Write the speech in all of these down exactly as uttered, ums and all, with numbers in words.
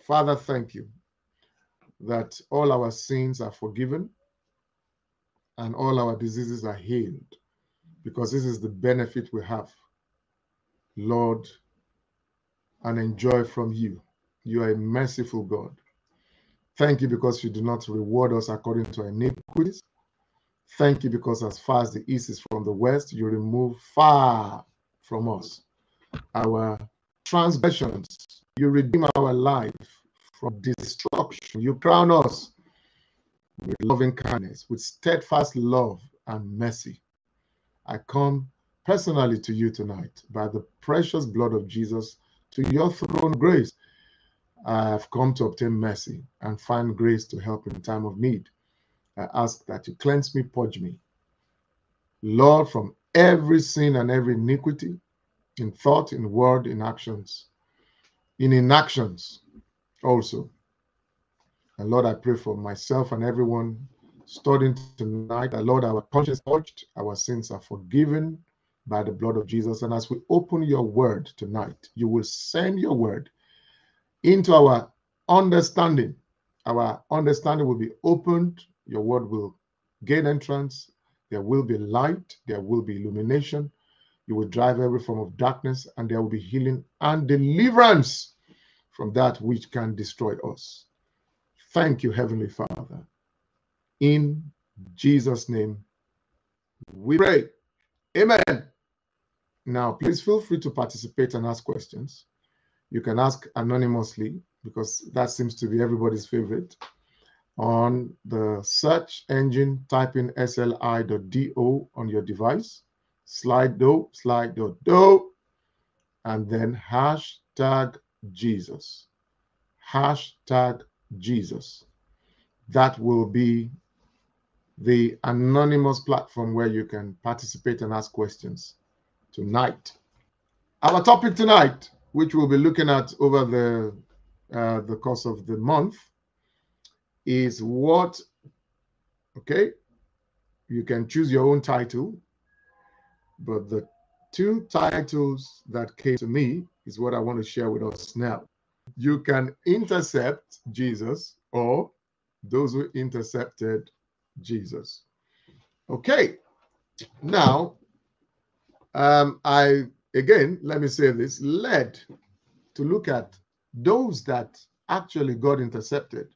Father, thank you that all our sins are forgiven and all our diseases are healed, because this is the benefit we have, Lord, and enjoy from you. You are a merciful God. Thank you because you do not reward us according to our iniquities. Thank you because as far as the east is from the west, you remove far from us our transgressions. You redeem our life from destruction. You crown us with loving kindness, with steadfast love and mercy. I come personally to you tonight by the precious blood of Jesus, to your throne of grace. I have come to obtain mercy and find grace to help in time of need. I ask that you cleanse me, purge me, Lord, from every sin and every iniquity, in thought, in word, in actions, in inactions also. And Lord, I pray for myself and everyone studying tonight that, Lord, our conscience purged, our sins are forgiven by the blood of Jesus. And as we open your word tonight, you will send your word into our understanding. Our understanding will be opened. Your word will gain entrance. There will be light. There will be illumination. You will drive every form of darkness, and there will be healing and deliverance from that which can destroy us. Thank you, Heavenly Father. In Jesus' name, we pray. Amen. Now, please feel free to participate and ask questions. You can ask anonymously, because that seems to be everybody's favorite. On the search engine, type in S L I dot D O on your device, Slido, slide.do, and then hashtag Jesus. Hashtag Jesus. That will be the anonymous platform where you can participate and ask questions tonight. Our topic tonight, which we'll be looking at over the uh, the course of the month, is what, okay, you can choose your own title, but the two titles that came to me is what I want to share with us now. You can intercept Jesus, or those who intercepted Jesus. Okay, now, um, I, again, let me say this, led to look at those that actually God intercepted.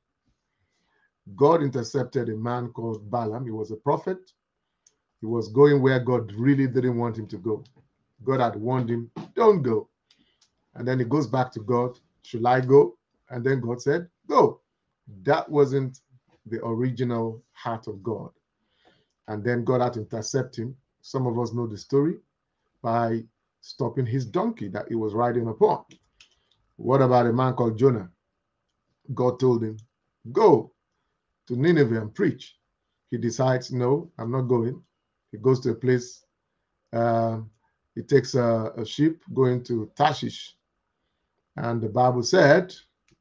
God intercepted a man called Balaam. He was a prophet. He was going where God really didn't want him to go. God had warned him, don't go. And then he goes back to God, should I go? And then God said, go. That wasn't the original heart of God. And then God had to intercept him. Some of us know the story, by stopping his donkey that he was riding upon. What about a man called Jonah? God told him, go to Nineveh and preach. He decides, no, I'm not going. He goes to a place, uh, he takes a, a ship going to Tarshish. And the Bible said,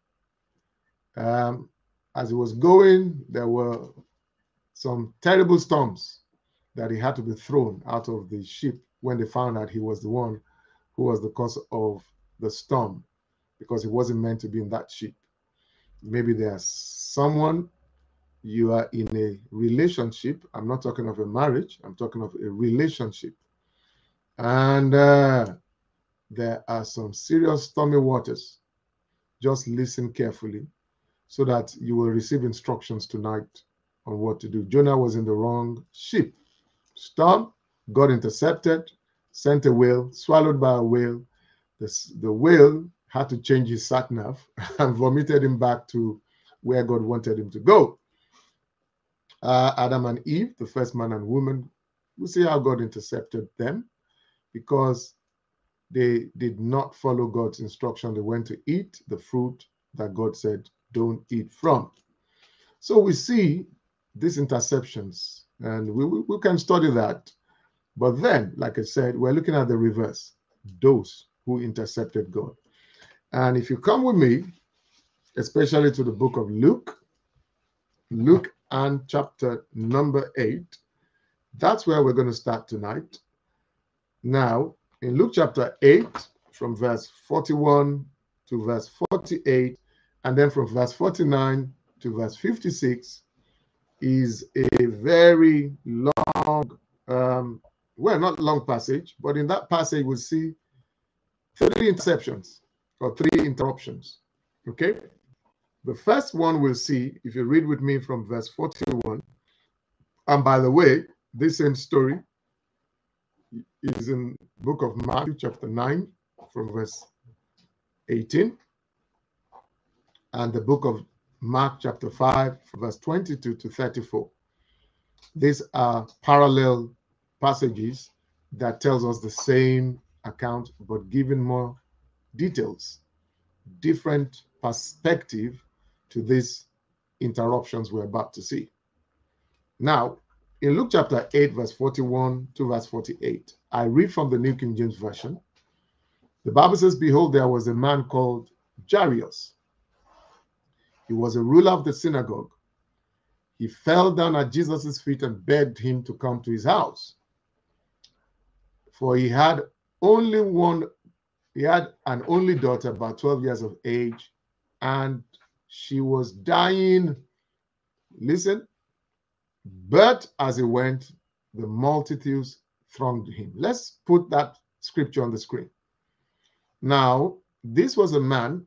um, as he was going, there were some terrible storms that he had to be thrown out of the ship when they found out he was the one who was the cause of the storm, because he wasn't meant to be in that ship. Maybe there's someone, you are in a relationship. I'm not talking of a marriage. I'm talking of a relationship. And uh, there are some serious stormy waters. Just listen carefully so that you will receive instructions tonight on what to do. Jonah was in the wrong ship. Storm, God intercepted, sent a whale, swallowed by a whale. The, the whale had to change his sat nav and vomited him back to where God wanted him to go. Uh, Adam and Eve, the first man and woman, we see how God intercepted them, because they did not follow God's instruction. They went to eat the fruit that God said, don't eat from. So we see these interceptions, and we, we, we can study that. But then, like I said, we're looking at the reverse, those who intercepted God. And if you come with me, especially to the book of Luke, Luke and chapter number eight, that's where we're going to start tonight. Now, in Luke chapter eight, from verse forty-one to verse forty-eight, And then from verse forty-nine to verse fifty-six is a very long, um, well, not long passage, but in that passage we'll see three interceptions or three interruptions. Okay? The first one we'll see, if you read with me from verse forty-one, and by the way, this same story is in the book of Matthew chapter nine from verse eighteen, and the book of Mark chapter five from verse twenty-two to thirty-four. These are parallel passages that tells us the same account but giving more details, different perspective to these interruptions we're about to see. Now, in Luke chapter eight, verse forty-one to verse forty-eight, I read from the New King James Version. The Bible says, "Behold, there was a man called Jairus. He was a ruler of the synagogue. He fell down at Jesus' feet and begged him to come to his house. For he had only one, he had an only daughter, about twelve years of age, and she was dying." Listen. "But as he went, the multitudes thronged him." Let's put that scripture on the screen. Now, this was a man,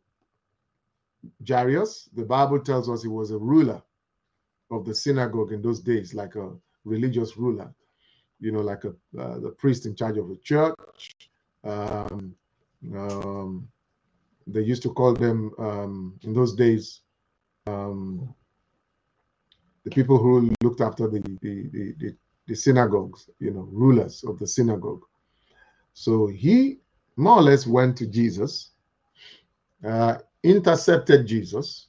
Jairus. The Bible tells us he was a ruler of the synagogue in those days, like a religious ruler, you know, like a uh, the priest in charge of a church. Um, um, they used to call them um, in those days um, the people who looked after the the, the the the synagogues, you know, rulers of the synagogue. So he more or less went to Jesus, uh, intercepted Jesus,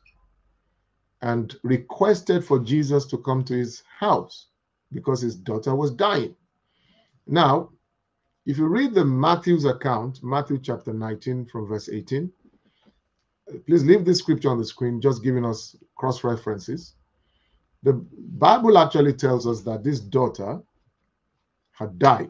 and requested for Jesus to come to his house because his daughter was dying. Now, if you read the Matthew's account, Matthew chapter nineteen from verse eighteen, please leave this scripture on the screen, just giving us cross references. The Bible actually tells us that this daughter had died.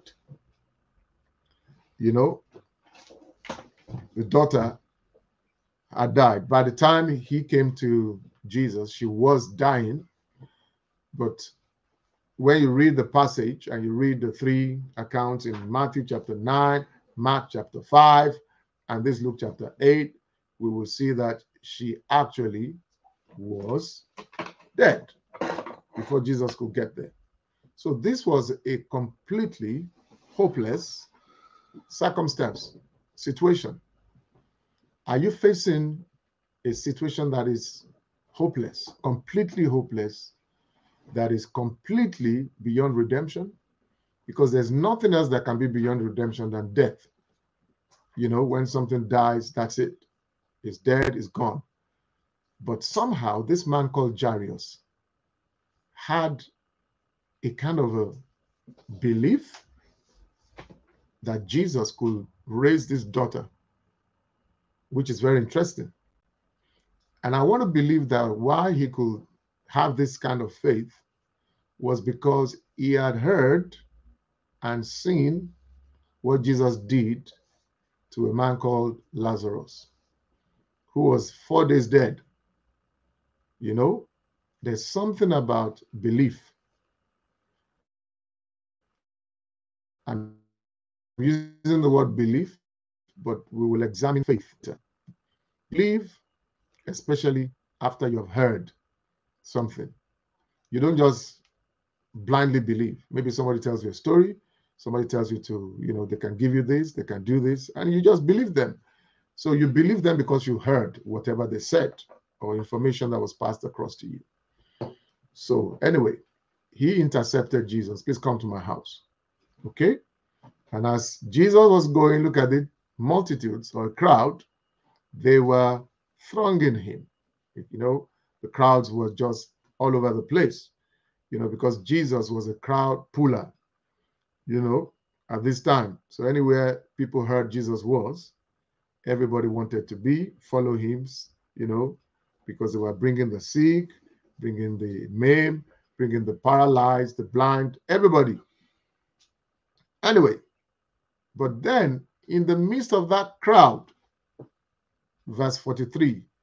You know, the daughter had died. By the time he came to Jesus, she was dying. But when you read the passage and you read the three accounts in Matthew chapter nine, Mark chapter five, and this Luke chapter eight, we will see that she actually was dead before Jesus could get there. So this was a completely hopeless circumstance, situation. Are you facing a situation that is hopeless, completely hopeless, that is completely beyond redemption? Because there's nothing else that can be beyond redemption than death. You know, when something dies, that's it. It's dead, it's gone. But somehow this man called Jairus had a kind of a belief that Jesus could raise this daughter, which is very interesting. And I want to believe that why he could have this kind of faith was because he had heard and seen what Jesus did to a man called Lazarus, who was four days dead. You know, there's something about belief. I'm using the word belief, but we will examine faith. Believe, especially after you have heard something. You don't just blindly believe. Maybe somebody tells you a story, somebody tells you to, you know, they can give you this, they can do this, and you just believe them. So you believe them because you heard whatever they said or information that was passed across to you. So anyway, he intercepted Jesus. Please come to my house. Okay? And as Jesus was going, look at it, multitudes or a crowd, they were thronging him. You know, the crowds were just all over the place, you know, because Jesus was a crowd puller, you know, at this time. So anywhere people heard Jesus was, everybody wanted to be, follow him, you know, because they were bringing the sick, bringing the maimed, bringing the paralyzed, the blind, everybody. Anyway, but then in the midst of that crowd, verse forty-three,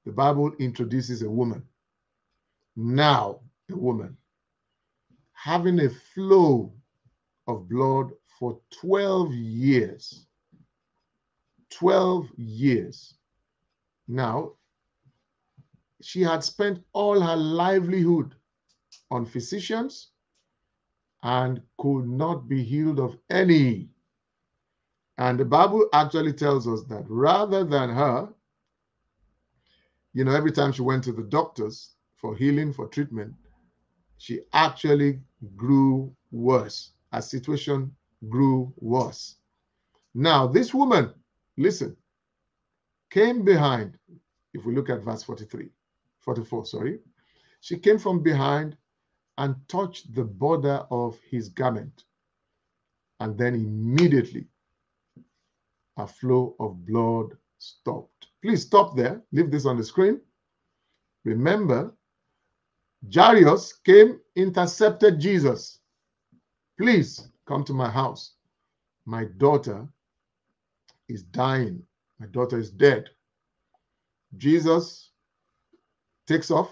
the Bible introduces a woman. Now, a woman having a flow of blood for twelve years. twelve years. Now, she had spent all her livelihood on physicians and could not be healed of any. And the Bible actually tells us that rather than her, you know, every time she went to the doctors for healing, for treatment, she actually grew worse. Her situation grew worse. Now, this woman, listen, came behind, if we look at verse forty-three, forty-four, sorry, she came from behind and touched the border of his garment. And then immediately a flow of blood stopped. Please stop there. Leave this on the screen. Remember, Jairus came, intercepted Jesus. Please come to my house. My daughter is dying. My daughter is dead. Jesus takes off.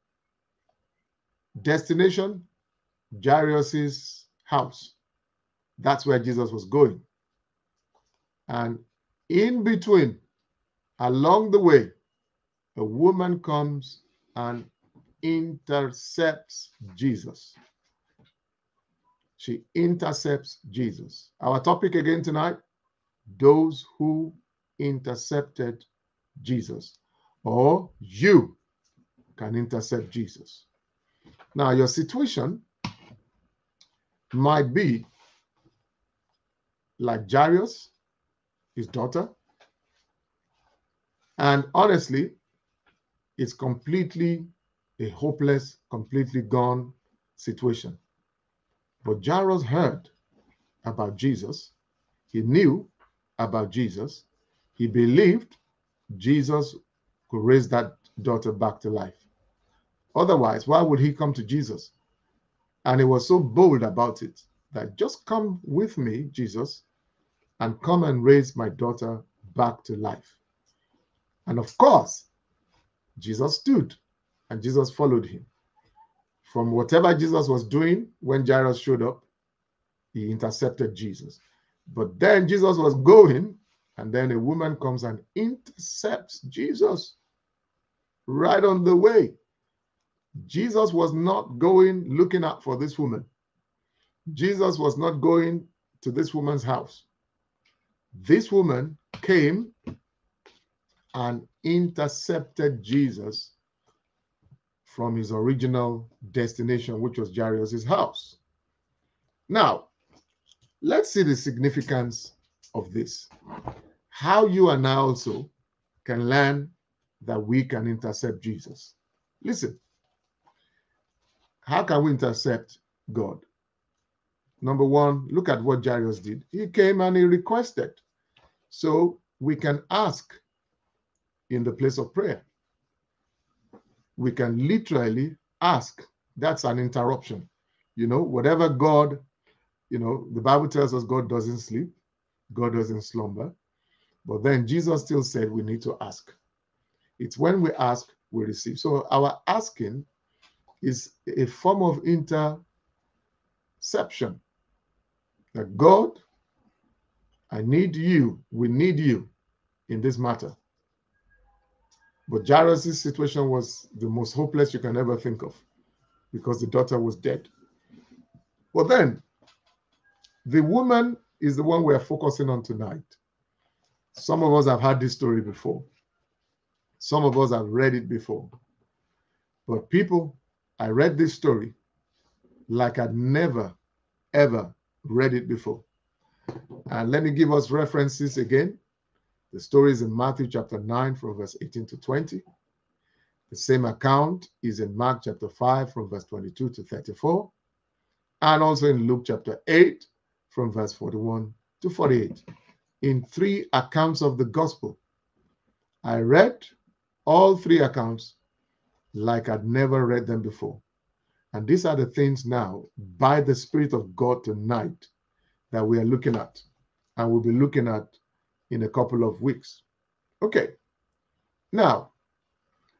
Destination, Jairus' house. That's where Jesus was going. And in between, along the way, a woman comes and intercepts Jesus. She intercepts Jesus. Our topic again tonight, those who intercepted Jesus, or you can intercept Jesus. Now, your situation might be like Jairus, his daughter, and honestly, it's completely a hopeless, completely gone situation. But Jairus heard about Jesus. He knew about Jesus. He believed Jesus could raise that daughter back to life. Otherwise, why would he come to Jesus? And he was so bold about it that just come with me, Jesus, and come and raise my daughter back to life. And of course, Jesus stood and Jesus followed him. From whatever Jesus was doing when Jairus showed up, he intercepted Jesus. But then Jesus was going, and then a woman comes and intercepts Jesus right on the way. Jesus was not going looking out for this woman. Jesus was not going to this woman's house. This woman came and intercepted Jesus from his original destination, which was Jairus' house. Now, let's see the significance of this. How you and I also can learn that we can intercept Jesus. Listen, how can we intercept God? Number one, look at what Jairus did. He came and he requested. So we can ask in the place of prayer. We can literally ask. That's an interruption. You know, whatever God, you know, the Bible tells us God doesn't sleep, God doesn't slumber. But then Jesus still said we need to ask. It's when we ask, we receive. So our asking is a form of interception. That God, I need you, we need you in this matter. But Jairus' situation was the most hopeless you can ever think of because the daughter was dead. But then, the woman is the one we're focusing on tonight. Some of us have heard this story before. Some of us have read it before. But people, I read this story like I'd never, ever read it before. And let me give us references again. The story is in Matthew chapter nine from verse eighteen to twenty. The same account is in Mark chapter five from verse twenty-two to thirty-four. And also in Luke chapter eight from verse forty-one to forty-eight. In three accounts of the gospel. I read all three accounts like I'd never read them before. And these are the things now, by the Spirit of God tonight, that we are looking at. And we'll be looking at in a couple of weeks. Okay. Now,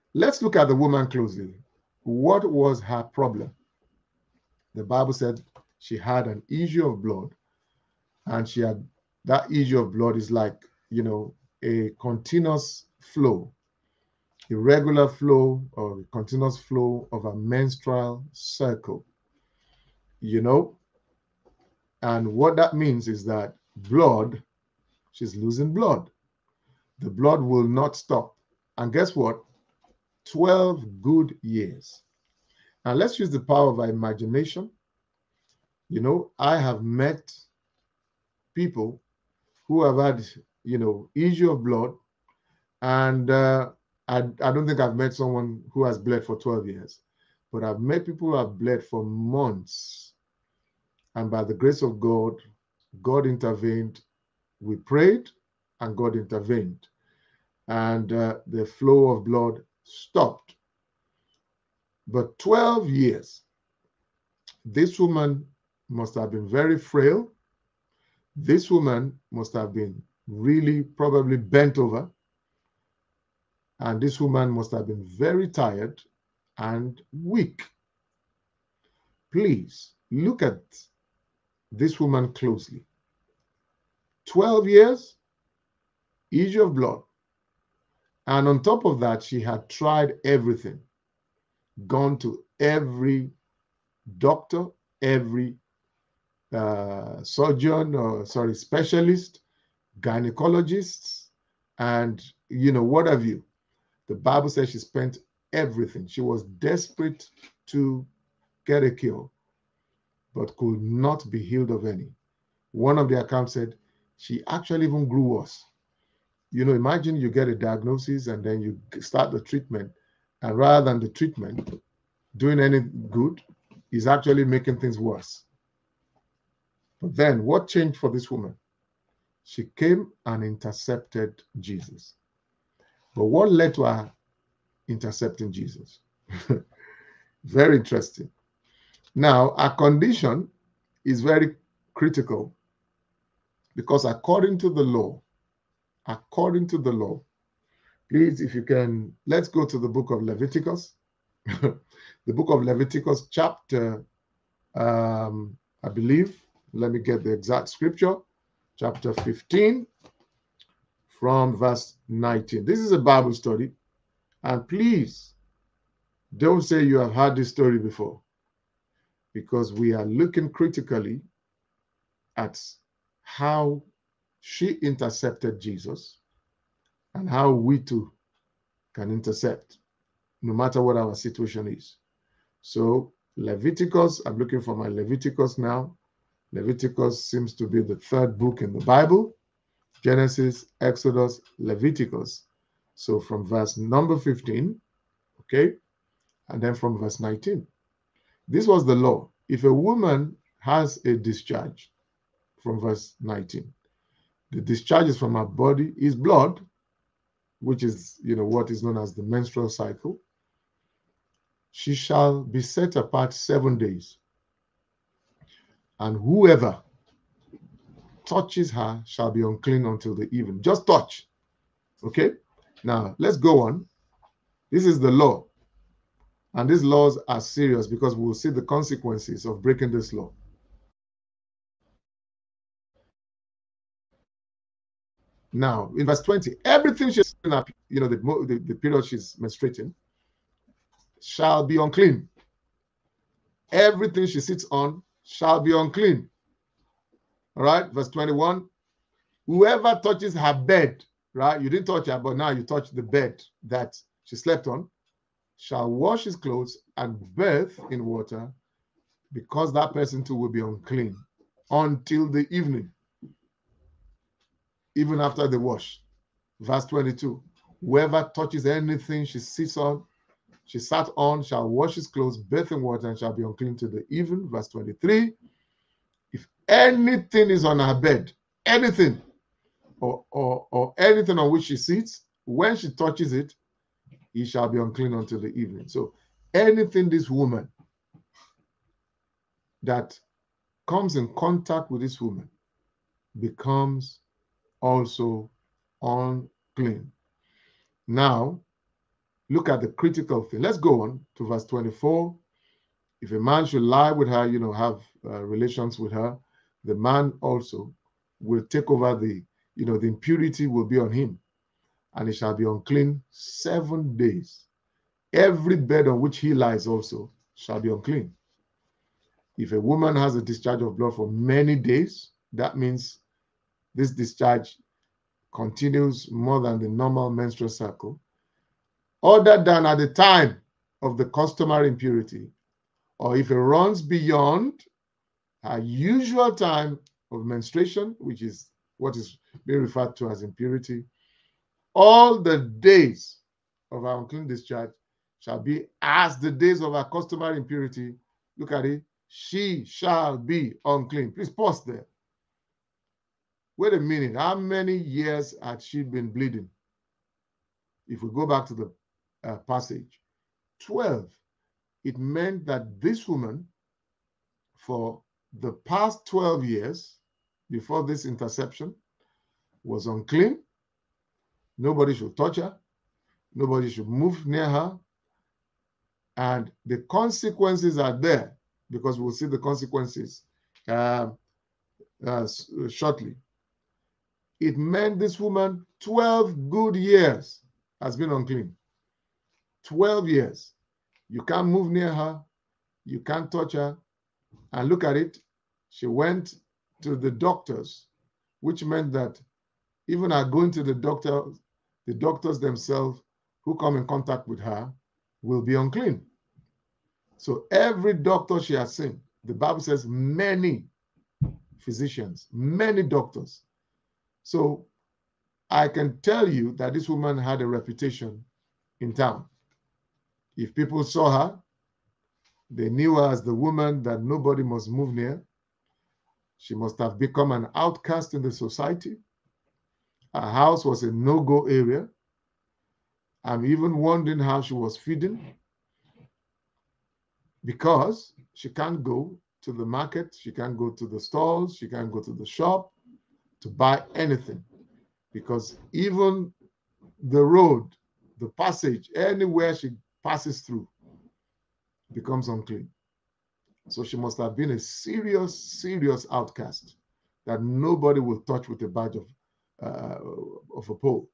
Let's look at the woman closely. What was her problem? The Bible said she had an issue of blood, and she had that issue of blood is like, you know, a continuous flow, irregular flow or continuous flow of a menstrual cycle, you know. And what that means is that blood, she's losing blood. The blood will not stop. And guess what? twelve good years. Now let's use the power of our imagination. You know, I have met people who have had, you know, issue of blood, and uh, I, I don't think I've met someone who has bled for twelve years, but I've met people who have bled for months. And by the grace of God, God intervened. We prayed, and God intervened. And uh, the flow of blood stopped. But twelve years, this woman must have been very frail. This woman must have been really probably bent over. And this woman must have been very tired and weak. Please look at this woman closely. twelve years, issue of blood. And on top of that, she had tried everything, gone to every doctor, every uh, surgeon, or sorry, specialist, gynecologists, and you know, what have you. The Bible says she spent everything. She was desperate to get a cure, but could not be healed of any. One of the accounts said she actually even grew worse. You know, imagine you get a diagnosis and then you start the treatment, and rather than the treatment doing any good, is actually making things worse. But then what changed for this woman? She came and intercepted Jesus. But what led to her intercepting Jesus? Very interesting. Now, our condition is very critical, because according to the law, according to the law, please, if you can, let's go to the book of Leviticus. The book of Leviticus, chapter, um, I believe, let me get the exact scripture, chapter fifteen, from verse nineteen. This is a Bible study, and please don't say you have heard this story before, because we are looking critically at how she intercepted Jesus and how we too can intercept, no matter what our situation is. So Leviticus, I'm looking for my Leviticus now. Leviticus seems to be the third book in the Bible. Genesis, Exodus, Leviticus. So from verse number fifteen, okay, and then from verse nineteen. This was the law. If a woman has a discharge, from verse nineteen, the discharges from her body is blood, which is, you know, what is known as the menstrual cycle. She shall be set apart seven days. And whoever touches her shall be unclean until the evening. Just touch. Okay? Now, let's go on. This is the law. And these laws are serious, because we will see the consequences of breaking this law. Now, in verse twenty, everything she's up, you know, the, the, the period she's menstruating, shall be unclean. Everything she sits on shall be unclean. All right, verse twenty-one, whoever touches her bed, right, you didn't touch her, but now you touch the bed that she slept on, shall wash his clothes and bathe in water, because that person too will be unclean until the evening, even after the wash. Verse twenty-two, whoever touches anything she sits on, she sat on, shall wash his clothes, bathe in water, and shall be unclean till the evening. Verse twenty-three, if anything is on her bed, anything, or, or, or anything on which she sits, when she touches it, he shall be unclean until the evening. So anything this woman that comes in contact with this woman becomes also unclean. Now, look at the critical thing. Let's go on to verse twenty-four. If a man should lie with her, you know, have uh, relations with her, the man also will take over the, you know, the impurity will be on him, and he shall be unclean seven days. Every bed on which he lies also shall be unclean. If a woman has a discharge of blood for many days, that means this discharge continues more than the normal menstrual cycle, other than at the time of the customary impurity, or if it runs beyond her usual time of menstruation, which is what is being referred to as impurity, all the days of our unclean discharge shall be as the days of our customary impurity. Look at it. She shall be unclean. Please pause there. Wait a minute. How many years had she been bleeding? If we go back to the uh, passage, twelve. It meant that this woman, for the past twelve years, before this interception, was unclean. Nobody should touch her. Nobody should move near her. And the consequences are there, because we'll see the consequences uh, uh, shortly. It meant this woman, twelve good years has been unclean. twelve years. You can't move near her. You can't touch her. And look at it. She went to the doctors, which meant that even at going to the doctor, the doctors themselves who come in contact with her will be unclean. So every doctor she has seen, the Bible says many physicians, many doctors. So I can tell you that this woman had a reputation in town. If people saw her, they knew her as the woman that nobody must move near. She must have become an outcast in the society. Her house was a no-go area. I'm even wondering how she was feeding, because she can't go to the market, she can't go to the stalls, she can't go to the shop to buy anything, because even the road, the passage, anywhere she passes through becomes unclean. So she must have been a serious, serious outcast that nobody will touch with a badge of, uh, of a pole.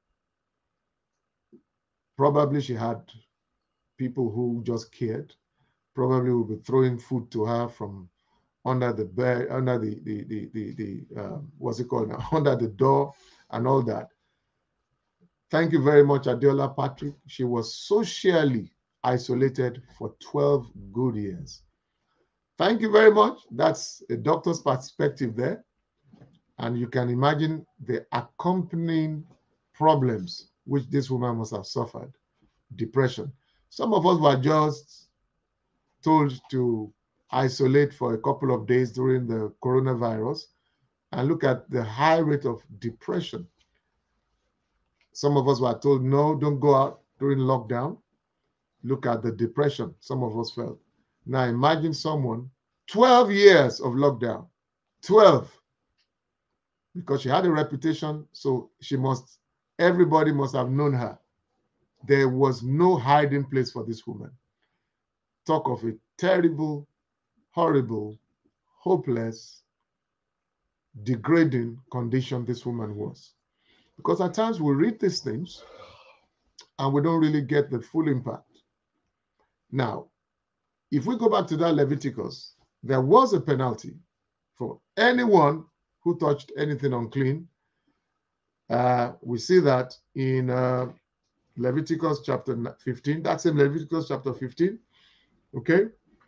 Probably she had people who just cared. Probably will be throwing food to her from under the bed, under the the the the, the uh, what's it called now, under the door, and all that. Thank you very much, Adiola Patrick. She was socially isolated for twelve good years. Thank you very much. That's a doctor's perspective there. And you can imagine the accompanying problems which this woman must have suffered. Depression. Some of us were just told to isolate for a couple of days during the coronavirus, and look at the high rate of depression. Some of us were told, no, don't go out during lockdown. Look at the depression some of us felt. Now imagine someone, twelve years of lockdown, twelve, because she had a reputation, so she must, everybody must have known her. There was no hiding place for this woman. Talk of a terrible, horrible, hopeless, degrading condition this woman was. Because at times we read these things and we don't really get the full impact. Now, if we go back to that Leviticus, there was a penalty for anyone who touched anything unclean. Uh, we see that in uh, Leviticus chapter fifteen. That's in Leviticus chapter fifteen. Okay.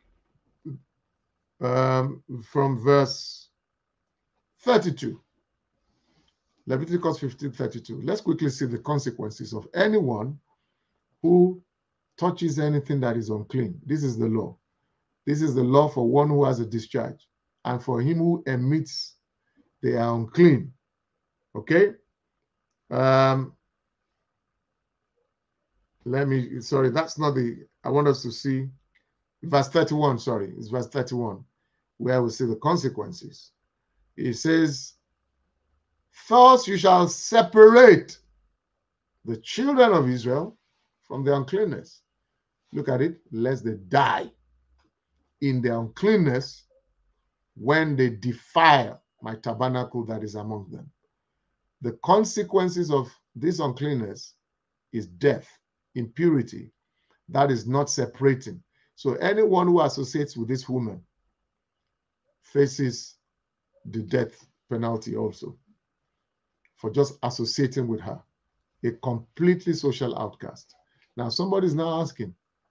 Um, from verse thirty-two. Leviticus fifteen thirty-two. Let's quickly see the consequences of anyone who touches anything that is unclean. This is the law. This is the law for one who has a discharge, and for him who emits, they are unclean. Okay? Um, let me, sorry, that's not the, I want us to see verse thirty-one, sorry, it's verse thirty-one, where we see the consequences. It says, thus you shall separate the children of Israel from their uncleanness. Look at it. Lest they die in their uncleanness when they defile my tabernacle that is among them. The consequences of this uncleanness is death, impurity. That is not separating. So anyone who associates with this woman faces the death penalty also for just associating with her, a completely social outcast. Now somebody's now asking,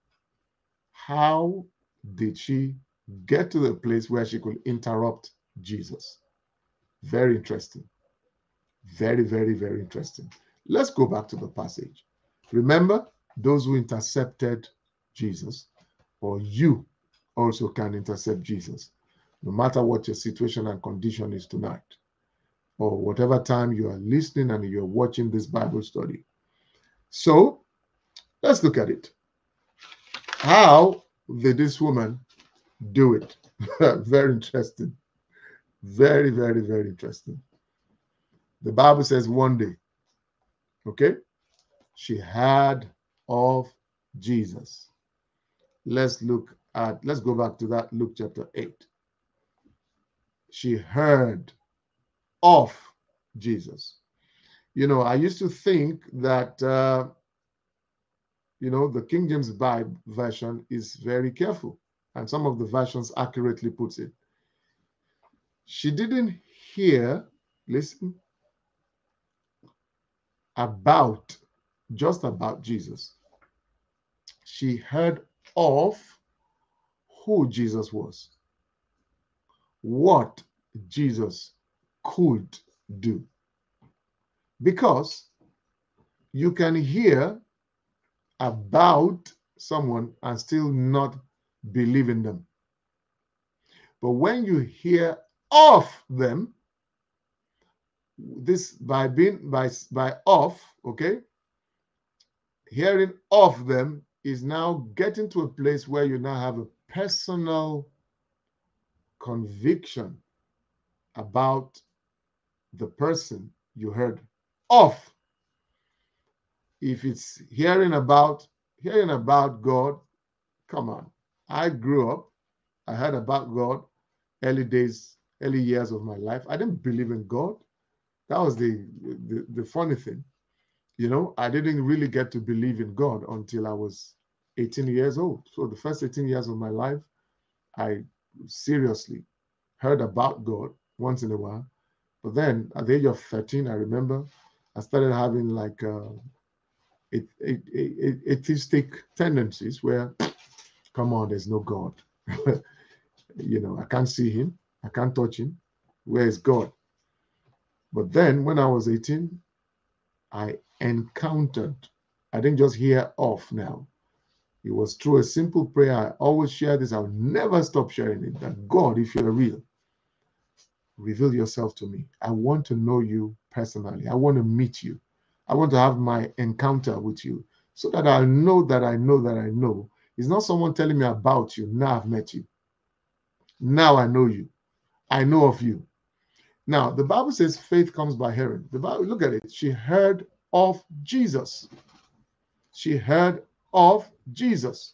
how did she get to the place where she could interrupt Jesus? Very interesting. Very, very, very interesting. Let's go back to the passage. Remember, those who intercepted Jesus, or you also can intercept Jesus, no matter what your situation and condition is tonight, or whatever time you are listening and you're watching this Bible study. So let's look at it. How did this woman do it? Very interesting. Very, very, very interesting. The Bible says one day, okay, she heard of Jesus. Let's look at, let's go back to that Luke chapter eight. She heard of Jesus. You know, I used to think that, uh, you know, the King James Bible version is very careful, and some of the versions accurately puts it. She didn't hear, listen, about, just about Jesus. She heard of who Jesus was, what Jesus could do. Because you can hear about someone and still not believe in them. But when you hear of them, this by being by by of, okay, hearing of them is now getting to a place where you now have a personal conviction about the person you heard of. If it's hearing about hearing about God, come on. I grew up, I heard about God early days, early years of my life. I didn't believe in God. That was the, the, the funny thing. You know, I didn't really get to believe in God until I was eighteen years old. So the first eighteen years of my life, I seriously heard about God once in a while. But then at the age of thirteen, I remember I started having like uh, atheistic tendencies where, come on, there's no God. You know, I can't see him. I can't touch him. Where is God? But then when I was eighteen, I encountered, I didn't just hear of now. It was through a simple prayer. I always share this. I'll never stop sharing it. That God, if you're real, reveal yourself to me. I want to know you personally. I want to meet you. I want to have my encounter with you so that I know that I know that I know. It's not someone telling me about you. Now I've met you. Now I know you. I know of you. Now, the Bible says faith comes by hearing. The Bible, look at it. She heard of Jesus. She heard of Jesus.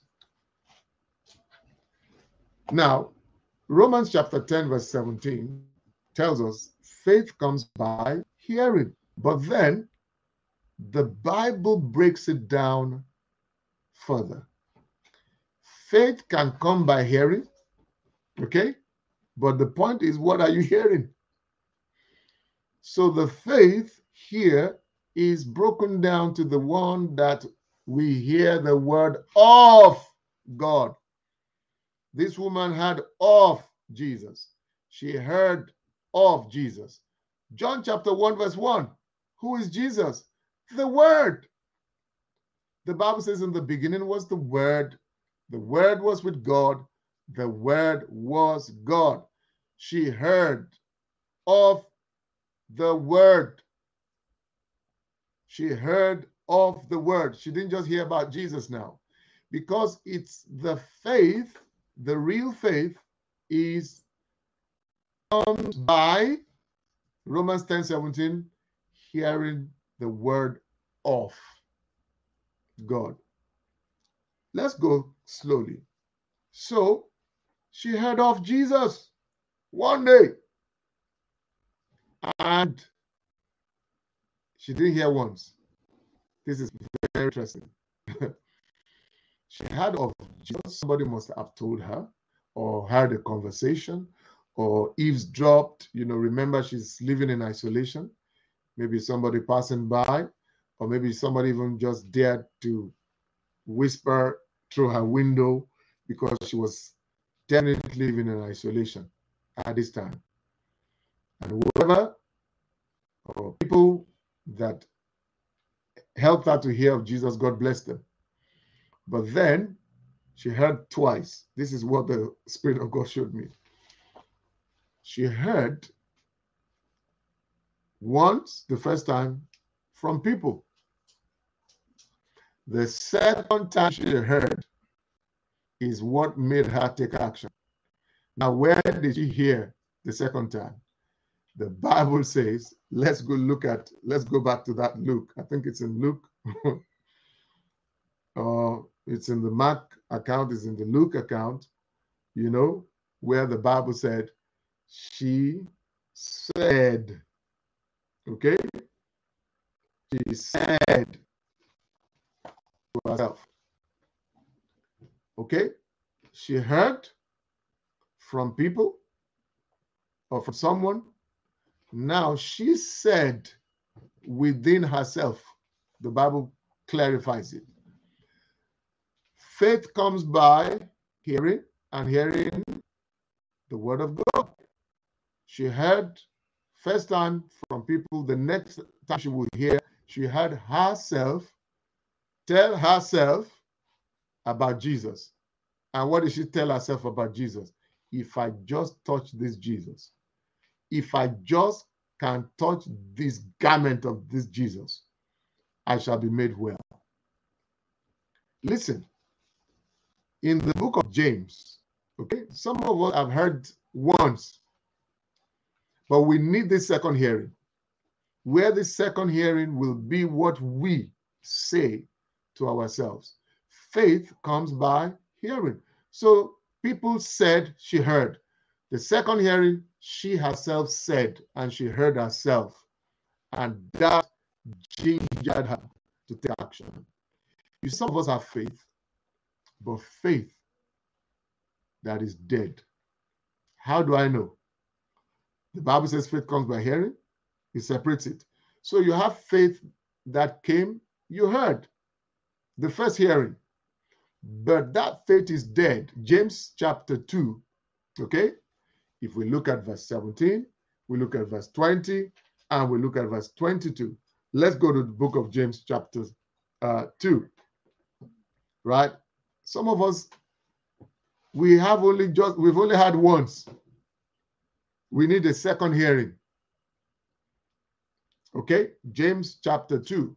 Now, Romans chapter ten, verse seventeen tells us faith comes by hearing. But then the Bible breaks it down further. Faith can come by hearing, okay? But the point is, what are you hearing? So the faith here is broken down to the one that we hear the word of God. This woman had of Jesus. She heard of Jesus. John chapter one, verse one. Who is Jesus? The Word. The Bible says in the beginning was the Word. The Word was with God. The Word was God. She heard of the Word. She heard of the Word. She didn't just hear about Jesus now. Because it's the faith, the real faith is comes by Romans ten seventeen, hearing the word of God. Let's go slowly. So she heard of Jesus one day, and she didn't hear once. This is very interesting. She heard of Jesus. Somebody must have told her, or heard a conversation, or eavesdropped. You know, remember, she's living in isolation. Maybe somebody passing by, or maybe somebody even just dared to whisper through her window, because she was definitely living in isolation at this time. And whoever, or people that helped her to hear of Jesus, God bless them. But then she heard twice. This is what the Spirit of God showed me. She heard once, the first time, from people. The second time she heard is what made her take action. Now, where did she hear the second time? The Bible says, let's go look at, let's go back to that Luke. I think it's in Luke. uh, it's in the Mark account, it's in the Luke account, you know, where the Bible said, she said, okay? She said to herself, okay? She heard from people or from someone. Now she said within herself. The Bible clarifies it. Faith comes by hearing, and hearing the word of God. She heard first time from people. The next time she would hear, she heard herself tell herself about Jesus. And what did she tell herself about Jesus? If I just touch this Jesus, if I just can touch this garment of this Jesus, I shall be made well. Listen, in the book of James, okay, some of us have heard once, but we need this second hearing, where the second hearing will be what we say to ourselves. Faith comes by hearing. So people said she heard. The second hearing, she herself said, and she heard herself. And that gingered her to take action. You see, some of us have faith, but faith that is dead. How do I know? The Bible says faith comes by hearing. It separates it. So you have faith that came, you heard the first hearing, but that faith is dead. James chapter two, okay? If we look at verse seventeen, we look at verse twenty, and we look at verse twenty-two. Let's go to the book of James chapter uh, two, right? Some of us, we have only just, we've only had once. We need a second hearing. Okay, James chapter two.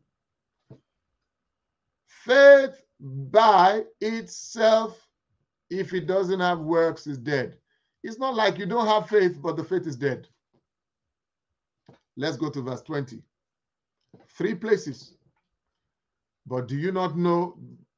Faith by itself, if it doesn't have works, is dead. It's not like you don't have faith, but the faith is dead. Let's go to verse twenty. Three places. But do you not know,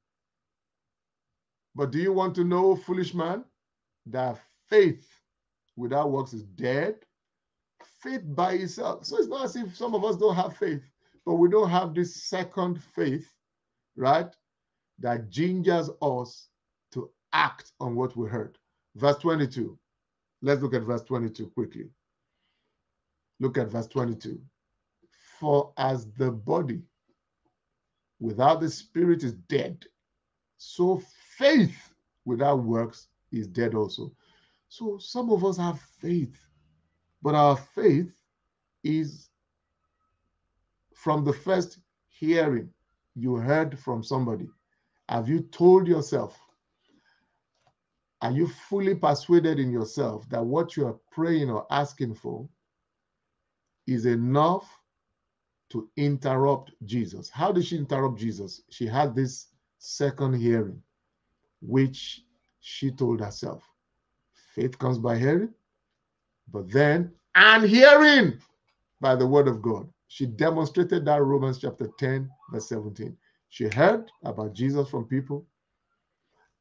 but do you want to know, foolish man, that faith without works is dead? Faith by itself. So it's not as if some of us don't have faith, but we don't have this second faith, right, that gingers us to act on what we heard. Verse twenty-two. Let's look at verse twenty-two quickly. Look at verse twenty-two. For as the body without the spirit is dead, so faith without works is dead also. So some of us have faith, but our faith is from the first hearing. You heard from somebody. Have you told yourself? Are you fully persuaded in yourself that what you are praying or asking for is enough to interrupt Jesus? How did she interrupt Jesus? She had this second hearing, which she told herself. Faith comes by hearing, but then, and hearing by the word of God. She demonstrated that Romans chapter ten, verse seventeen. She heard about Jesus from people.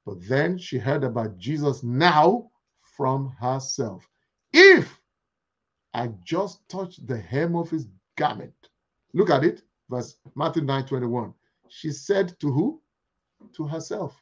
But then she heard about Jesus now from herself. If I just touch the hem of his garment. Look at it, verse Matthew nine twenty-one. She said to who? To herself.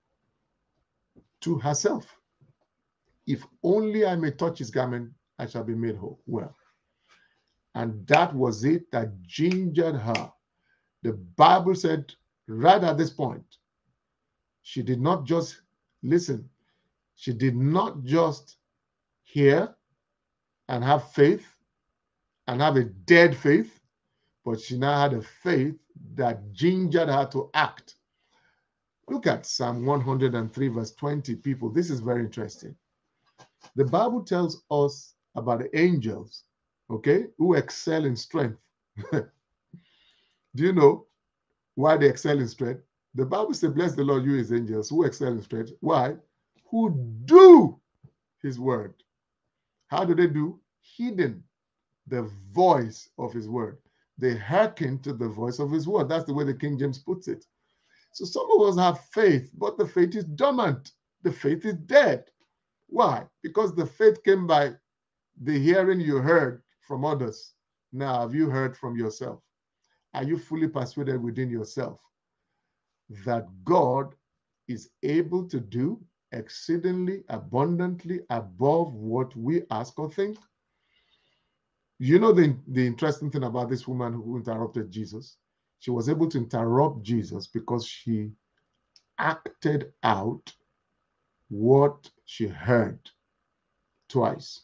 To herself. If only I may touch his garment, I shall be made whole. Well, and that was it that gingered her. The Bible said right at this point, she did not just listen. She did not just hear and have faith and have a dead faith, but she now had a faith that gingered her to act. Look at Psalm one hundred three, verse twenty, people. This is very interesting. The Bible tells us about the angels, okay, who excel in strength. Do you know why they excel in strength? The Bible says, bless the Lord, you his angels, who excel in strength. Why? Who do his word. How do they do? Hidden the voice of his word. They hearken to the voice of his word. That's the way the King James puts it. So some of us have faith, but the faith is dormant. The faith is dead. Why? Because the faith came by the hearing you heard from others. Now, have you heard from yourself? Are you fully persuaded within yourself that God is able to do exceedingly abundantly above what we ask or think? You know the, the interesting thing about this woman who interrupted Jesus? She was able to interrupt Jesus because she acted out what she heard twice.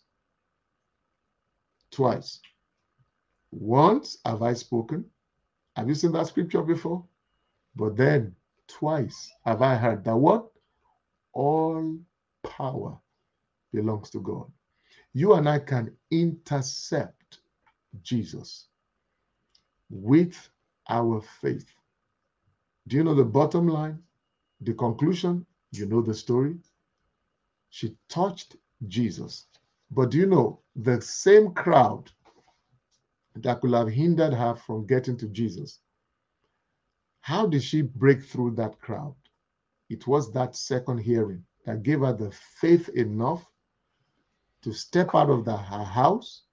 Twice. Once have I spoken. Have you seen that scripture before? But then twice have I heard that what? All power belongs to God. You and I can intercept Jesus with our faith. Do you know the bottom line? The conclusion? You know the story. She touched Jesus. But do you know the same crowd that could have hindered her from getting to Jesus? How did she break through that crowd? It was that second hearing that gave her the faith enough to step out of the, her house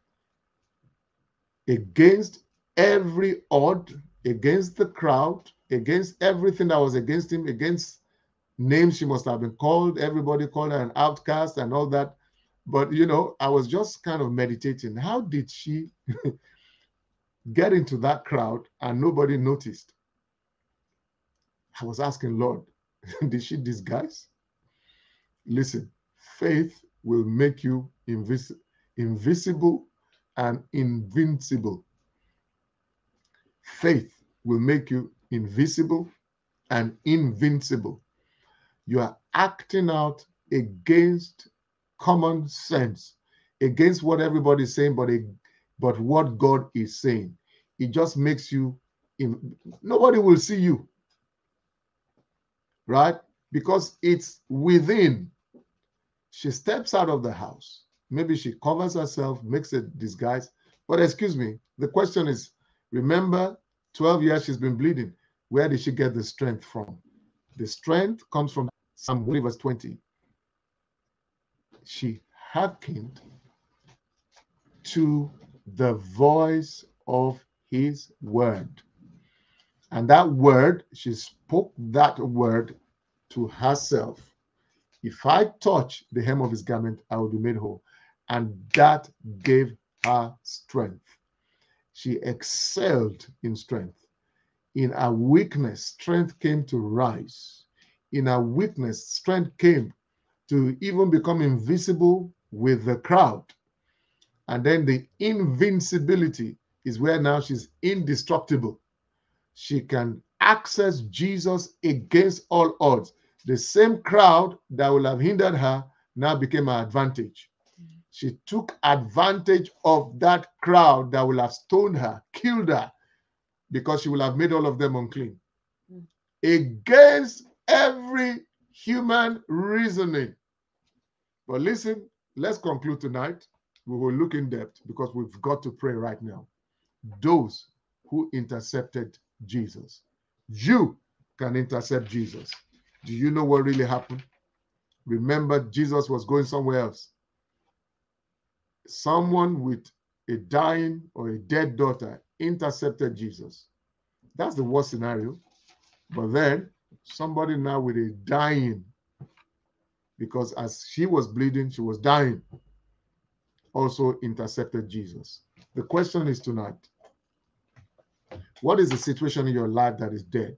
against every odd, against the crowd, against everything that was against him, against names she must have been called. Everybody called her an outcast and all that. But, you know, I was just kind of meditating. How did she get into that crowd and nobody noticed? I was asking, Lord, did she disguise? Listen, faith will make you invis invisible and invincible. Faith will make you invisible and invincible. You are acting out against common sense, against what everybody is saying, but, a, but what God is saying. It just makes you, in, nobody will see you, right? Because it's within. She steps out of the house. Maybe she covers herself, makes a disguise. But excuse me, the question is, remember, twelve years she's been bleeding. Where did she get the strength from? The strength comes from Psalm one verse twenty. She hearkened to the voice of his word. And that word, she spoke that word to herself. If I touch the hem of his garment, I will be made whole. And that gave her strength. She excelled in strength. In her weakness, strength came to rise. In her weakness, strength came to even become invisible with the crowd. And then the invincibility is where now she's indestructible. She can access Jesus against all odds. The same crowd that will have hindered her now became her advantage. She took advantage of that crowd that will have stoned her, killed her, because she will have made all of them unclean. Mm. Against every human reasoning. But listen, let's conclude tonight. We will look in depth because we've got to pray right now. Those who intercepted Jesus. You can intercept Jesus. Do you know what really happened? Remember, Jesus was going somewhere else. Someone with a dying or a dead daughter intercepted Jesus. That's the worst scenario. But then somebody now with a dying, because as she was bleeding, she was dying, also intercepted Jesus. The question is tonight, what is the situation in your life that is dead?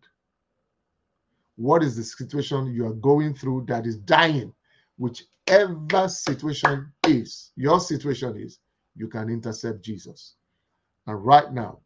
What is the situation you are going through that is dying? Whichever situation is, your situation is, you can intercept Jesus. And right now,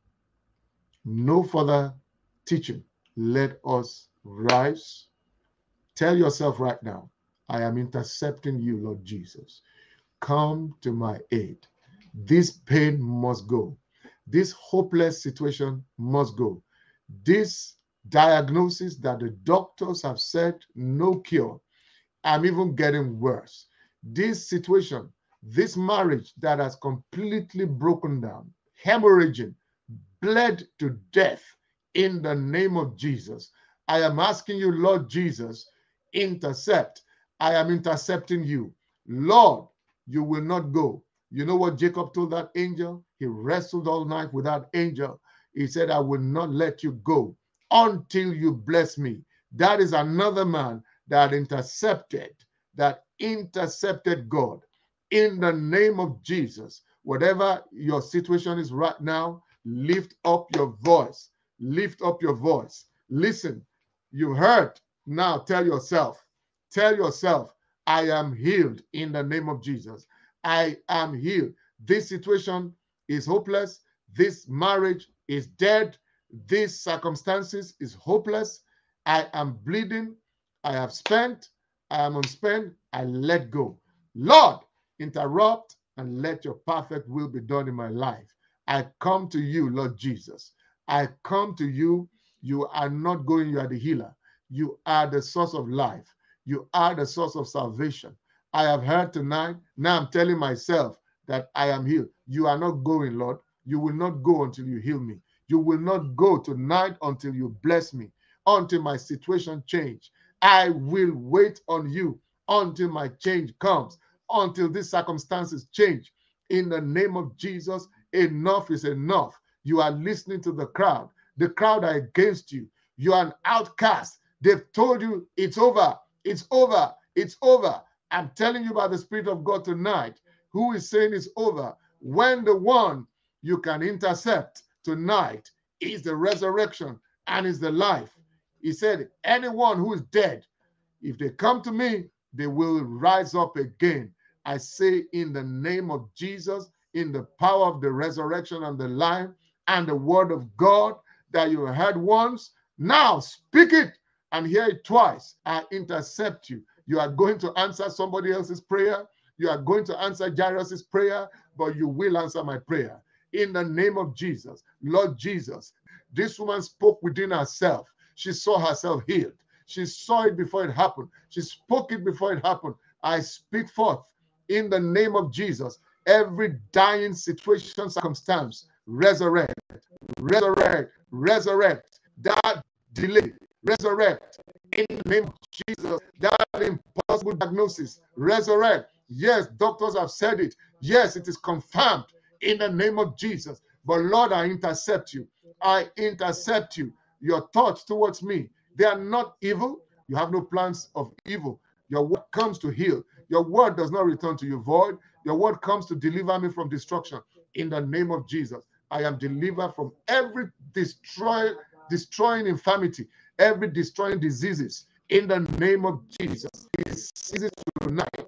no further teaching. Let us rise. Tell yourself right now, I am intercepting you, Lord Jesus. Come to my aid. This pain must go. This hopeless situation must go. This diagnosis that the doctors have said no cure, I'm even getting worse. This situation, this marriage that has completely broken down, hemorrhaging, bled to death, in the name of Jesus. I am asking you, Lord Jesus, intercept. I am intercepting you. Lord, you will not go. You know what Jacob told that angel? He wrestled all night with that angel. He said, I will not let you go until you bless me. That is another man that intercepted, that intercepted God. In the name of Jesus, whatever your situation is right now, lift up your voice. Lift up your voice. Listen, you heard. Now tell yourself, tell yourself, I am healed in the name of Jesus. I am healed. This situation is hopeless. This marriage is dead. These circumstances is hopeless. I am bleeding. I have spent. I am unspent. I let go. Lord, interrupt and let your perfect will be done in my life. I come to you, Lord Jesus. I come to you. You are not going, you are the healer. You are the source of life. You are the source of salvation. I have heard tonight. Now I'm telling myself that I am healed. You are not going, Lord. You will not go until you heal me. You will not go tonight until you bless me, until my situation change. I will wait on you until my change comes, until these circumstances change. In the name of Jesus, enough is enough. You are listening to the crowd. The crowd are against you. You are an outcast. They've told you it's over. It's over. It's over. I'm telling you by the Spirit of God tonight, who is saying it's over, when the one you can intercept tonight is the resurrection and is the life. He said, anyone who is dead, if they come to me, they will rise up again. I say in the name of Jesus, in the power of the resurrection and the life and the word of God that you heard once, now speak it and hear it twice. I intercept you. You are going to answer somebody else's prayer. You are going to answer Jairus' prayer, but you will answer my prayer. In the name of Jesus, Lord Jesus, this woman spoke within herself. She saw herself healed. She saw it before it happened. She spoke it before it happened. I speak forth in the name of Jesus. Every dying situation, circumstance, resurrect, resurrect, resurrect. That delay, resurrect. In the name of Jesus, that impossible diagnosis, resurrect. Yes, doctors have said it. Yes, it is confirmed in the name of Jesus. But Lord, I intercept you. I intercept you. Your thoughts towards me, they are not evil. You have no plans of evil. Your word comes to heal. Your word does not return to you void. Your word comes to deliver me from destruction. In the name of Jesus, I am delivered from every destroy, destroying infirmity, every destroying diseases. In the name of Jesus, he sees it tonight.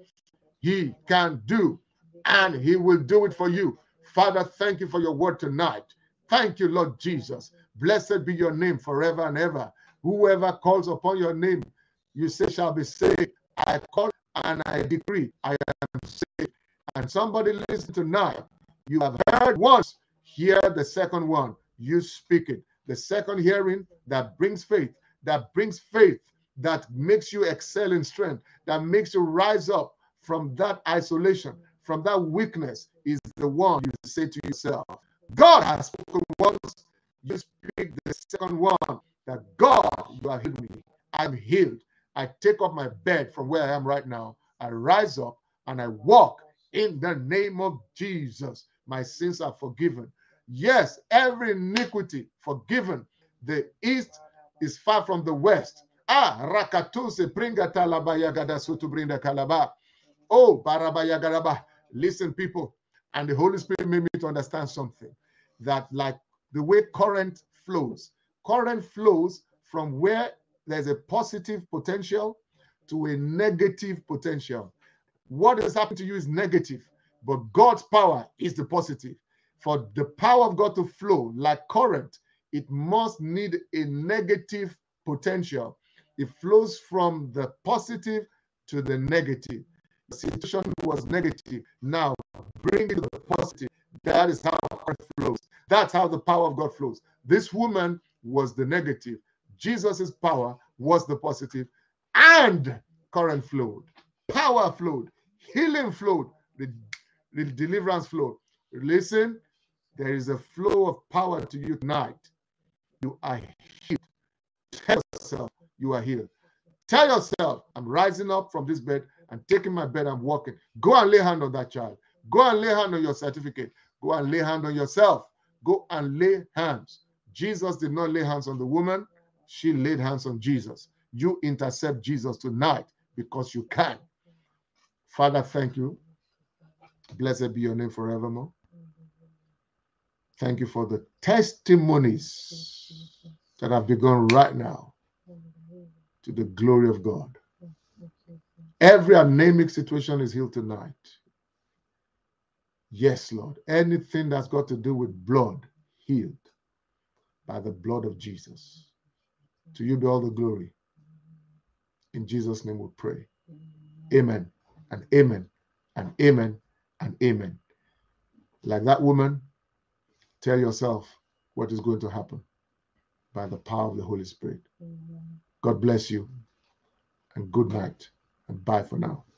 He can do, and he will do it for you. Father, thank you for your word tonight. Thank you, Lord Jesus. Blessed be your name forever and ever. Whoever calls upon your name, you say shall be saved. I call and I decree, I am saved. And somebody listen tonight. You have heard once, hear the second one. You speak it. The second hearing that brings faith, that brings faith, that makes you excel in strength, that makes you rise up from that isolation, from that weakness, is the one you say to yourself, God has spoken once. You speak the second one, that God, you have healed me. I'm healed. I take up my bed from where I am right now. I rise up and I walk in the name of Jesus. My sins are forgiven. Yes, every iniquity forgiven. The east is far from the west. Ah, rakatuse bringa talabayagada sutu brinda kalaba. Oh, barabayagaraba. Listen, people. And the Holy Spirit made me to understand something. That like the way current flows, current flows from where there's a positive potential to a negative potential. What has happened to you is negative, but God's power is the positive. For the power of God to flow like current, it must need a negative potential. It flows from the positive to the negative. The situation was negative. Now bring it to the positive. That is how current flows. That's how the power of God flows. This woman was the negative. Jesus's power was the positive, and current flowed. Power flowed. Healing flowed. The, the deliverance flowed. Listen, there is a flow of power to you tonight. You are healed. Tell yourself you are healed. Tell yourself, I'm rising up from this bed and taking my bed and walking. Go and lay hand on that child. Go and lay hand on your certificate. Go and lay hand on yourself. Go and lay hands. Jesus did not lay hands on the woman. She laid hands on Jesus. You intercept Jesus tonight because you can. Father, thank you. Blessed be your name forevermore. Thank you for the testimonies that have begun right now to the glory of God. Every anemic situation is healed tonight. Yes, Lord. Anything that's got to do with blood, healed by the blood of Jesus. To you be all the glory. In Jesus' name we pray. Amen and amen and amen and amen. Like that woman, tell yourself what is going to happen by the power of the Holy Spirit. God bless you and good night and bye for now.